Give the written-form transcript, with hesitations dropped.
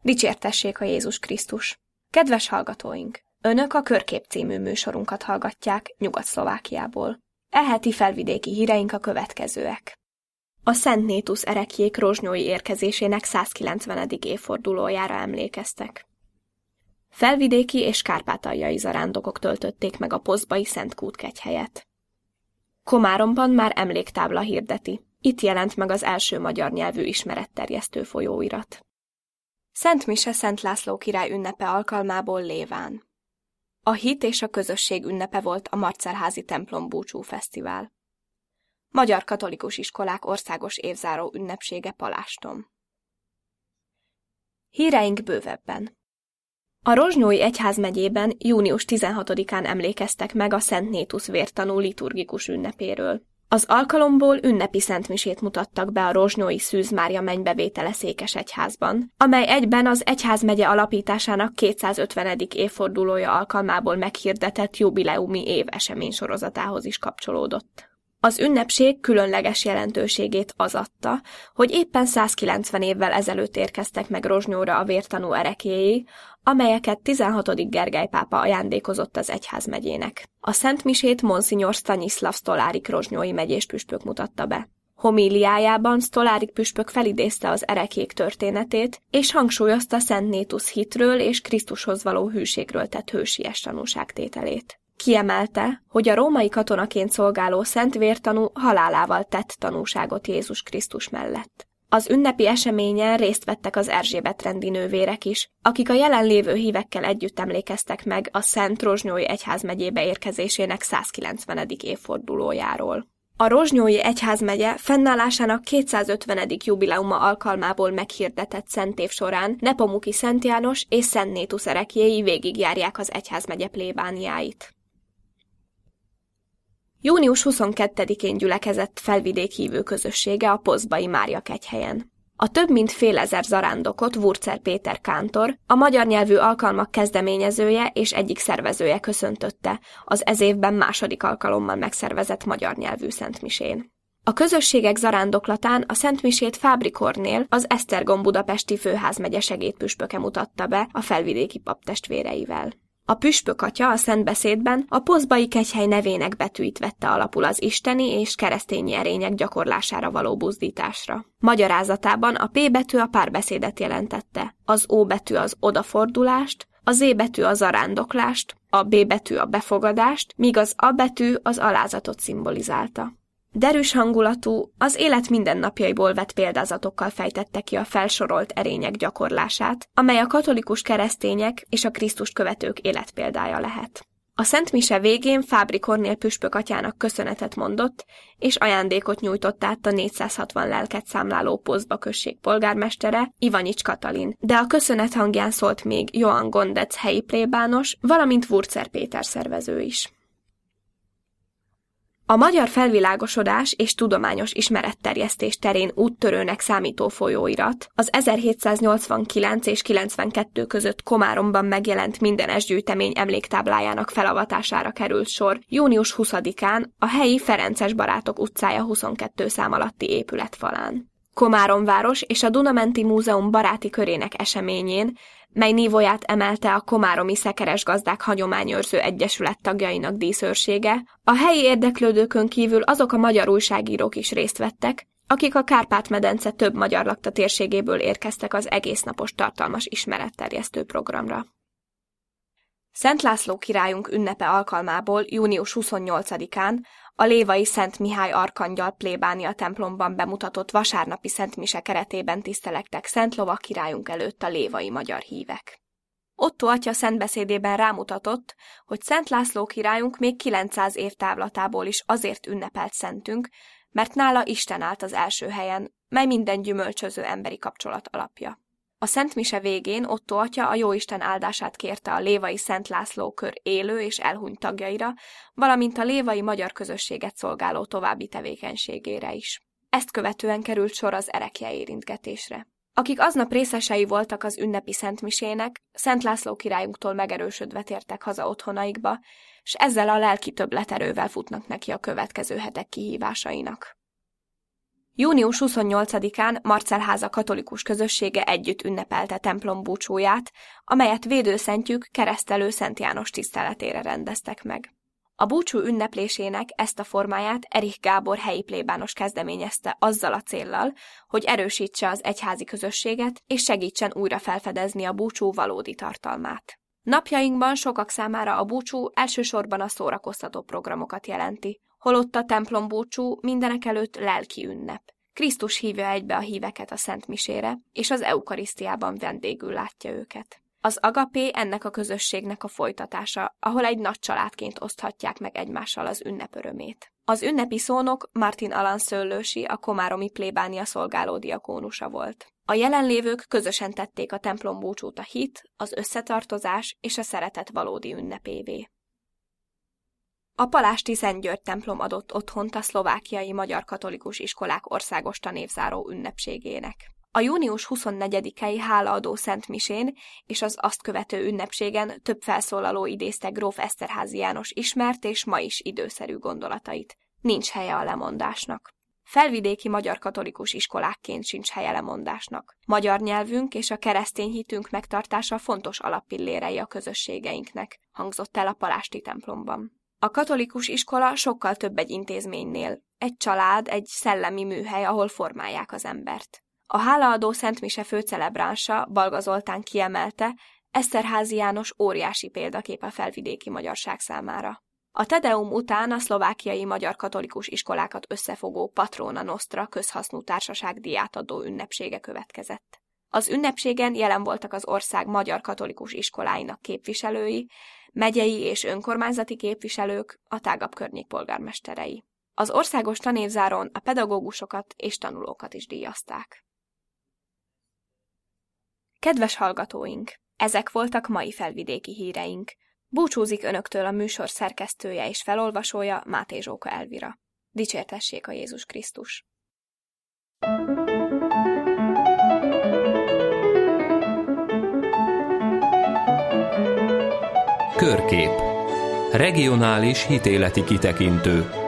Dicsértessék a Jézus Krisztus! Kedves hallgatóink! Önök a Körkép című műsorunkat hallgatják Nyugat-Szlovákiából. Heti felvidéki híreink a következőek. A Szent Nétusz ereklyék rozsnyói érkezésének 190. évfordulójára emlékeztek. Felvidéki és kárpátaljai zarándokok töltötték meg a pozbai Szent Kút kegyhelyet. Komáromban már emléktábla hirdeti. Itt jelent meg az első magyar nyelvű ismeretterjesztő folyóirat. Szent Mise Szent László király ünnepe alkalmából Léván. A hit és a közösség ünnepe volt a Marcelházi templom búcsú fesztivál. Magyar katolikus iskolák országos évzáró ünnepsége Paláston. Híreink bővebben. A Rozsnyói egyházmegyében június 16-án emlékeztek meg a Szent Nétusz vértanú liturgikus ünnepéről. Az alkalomból ünnepi szentmisét mutattak be a rozsnyói Szűz Mária mennybevétele székesegyházban, amely egyben az egyházmegye alapításának 250. évfordulója alkalmából meghirdetett jubileumi év eseménysorozatához is kapcsolódott. Az ünnepség különleges jelentőségét az adta, hogy éppen 190 évvel ezelőtt érkeztek meg Rozsnyóra a vértanú ereklyéi, amelyeket 16. Gergely pápa ajándékozott az egyházmegyének. A szentmisét Monsignor Stanislav Stolárik rozsnyói megyés püspök mutatta be. Homíliájában Stolárik püspök felidézte az ereklyék történetét, és hangsúlyozta Szent Nétusz hitről és Krisztushoz való hűségről tett hősies tanúságtételét. Kiemelte, hogy a római katonaként szolgáló szent vértanú halálával tett tanúságot Jézus Krisztus mellett. Az ünnepi eseményen részt vettek az Erzsébet-rendi nővérek is, akik a jelenlévő hívekkel együtt emlékeztek meg a Szent Rozsnyói egyházmegyébe érkezésének 190. évfordulójáról. A Rozsnyói egyházmegye fennállásának 250. jubileuma alkalmából meghirdetett szentév során Nepomuki Szent János és Szent Nétusz ereklyéi végigjárják az egyházmegye plébániáit. Június 22-én gyülekezett felvidék hívő közössége a pozbai Mária kegyhelyen. A több mint fél ezer zarándokot Wurzer Péter kántor, a magyar nyelvű alkalmak kezdeményezője és egyik szervezője köszöntötte az ez évben második alkalommal megszervezett magyar nyelvű szentmisén. A közösségek zarándoklatán a szentmisét Fábri Kornél, az Esztergom budapesti főházmegye segédpüspöke mutatta be a felvidéki paptestvéreivel. A püspök atya a szentbeszédben a pozbai kegyhely nevének betűit vette alapul az isteni és keresztény erények gyakorlására való buzdításra. Magyarázatában a P betű a párbeszédet jelentette, az O betű az odafordulást, a Z betű a zarándoklást, a B betű a befogadást, míg az A betű az alázatot szimbolizálta. Derűs hangulatú, az élet mindennapjaiból vett példázatokkal fejtette ki a felsorolt erények gyakorlását, amely a katolikus keresztények és a Krisztust követők életpéldája lehet. A Szent Mise végén Fábri Kornél püspök atyának köszönetet mondott, és ajándékot nyújtott át a 460 lelket számláló Pozba község polgármestere, Ivanics Katalin, de a köszönet hangján szólt még Johann Gondec helyi plébános, valamint Wurzer Péter szervező is. A magyar felvilágosodás és tudományos ismeretterjesztés terén úttörőnek számító folyóirat az 1789 és 92 között Komáromban megjelent Mindenes gyűjtemény emléktáblájának felavatására került sor június 20-án a helyi Ferences Barátok utcája 22 szám alatti épületfalán. Komárom város és a Dunamenti Múzeum baráti körének eseményén, mely nívóját emelte a Komáromi Szekeres Gazdák Hagyományőrző Egyesület tagjainak díszőrsége, a helyi érdeklődőkön kívül azok a magyar újságírók is részt vettek, akik a Kárpát-medence több magyar lakta térségéből érkeztek az egésznapos tartalmas ismeretterjesztő programra. Szent László királyunk ünnepe alkalmából június 28-án a lévai Szent Mihály Arkangyal plébánia templomban bemutatott vasárnapi szentmise keretében tisztelektek Szent Lovag királyunk előtt a lévai magyar hívek. Otto atya szentbeszédében rámutatott, hogy Szent László királyunk még 900 év távlatából is azért ünnepelt szentünk, mert nála Isten állt az első helyen, mely minden gyümölcsöző emberi kapcsolat alapja. A szentmise végén Otto atya a Jóisten áldását kérte a lévai Szent László kör élő és elhunyt tagjaira, valamint a lévai magyar közösséget szolgáló további tevékenységére is. Ezt követően került sor az erekje érintgetésre. Akik aznap részesei voltak az ünnepi szentmisének, Szent László királyunktól megerősödve tértek haza otthonaikba, s ezzel a lelki többleterővel futnak neki a következő hetek kihívásainak. Június 28-án Marcelháza katolikus közössége együtt ünnepelte templom búcsúját, amelyet védőszentjük Keresztelő Szent János tiszteletére rendeztek meg. A búcsú ünneplésének ezt a formáját Erich Gábor helyi plébános kezdeményezte azzal a céllal, hogy erősítse az egyházi közösséget és segítsen újra felfedezni a búcsú valódi tartalmát. Napjainkban sokak számára a búcsú elsősorban a szórakoztató programokat jelenti, holott a templombúcsú mindenekelőtt lelki ünnep. Krisztus hívja egybe a híveket a Szent Misére, és az eukarisztiában vendégül látja őket. Az agapé ennek a közösségnek a folytatása, ahol egy nagy családként oszthatják meg egymással az ünnep örömét. Az ünnepi szónok Martin Alan Szőlősi, a komáromi plébánia szolgáló diakónusa volt. A jelenlévők közösen tették a templombúcsút a hit, az összetartozás és a szeretet valódi ünnepévé. A palásti Szent György templom adott otthont a szlovákiai magyar katolikus iskolák országos tanévzáró ünnepségének. A június 24-i hálaadó szentmisén és az azt követő ünnepségen több felszólaló idézte gróf Eszterházy János ismert és ma is időszerű gondolatait. Nincs helye a lemondásnak. Felvidéki magyar katolikus iskolákként sincs helye lemondásnak. Magyar nyelvünk és a keresztény hitünk megtartása fontos alappillérei a közösségeinknek, hangzott el a palásti templomban. A katolikus iskola sokkal több egy intézménynél, egy család, egy szellemi műhely, ahol formálják az embert. A hálaadó szentmise főcelebránsa, Balga Zoltán kiemelte, Eszterházy János óriási példakép a felvidéki magyarság számára. A Tedeum után a szlovákiai magyar katolikus iskolákat összefogó Patrona Nostra közhasznú társaság díjátadó ünnepsége következett. Az ünnepségen jelen voltak az ország magyar katolikus iskoláinak képviselői, megyei és önkormányzati képviselők, a tágabb környék polgármesterei. Az országos tanévzáron a pedagógusokat és tanulókat is díjazták. Kedves hallgatóink! Ezek voltak mai felvidéki híreink. Búcsúzik önöktől a műsor szerkesztője és felolvasója, Máté Zsóka Elvira. Dicsértessék a Jézus Krisztus! Körkép. Regionális hitéleti kitekintő.